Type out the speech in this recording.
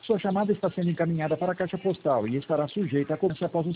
Sua chamada está sendo encaminhada para a caixa postal e estará sujeita a cobrança após o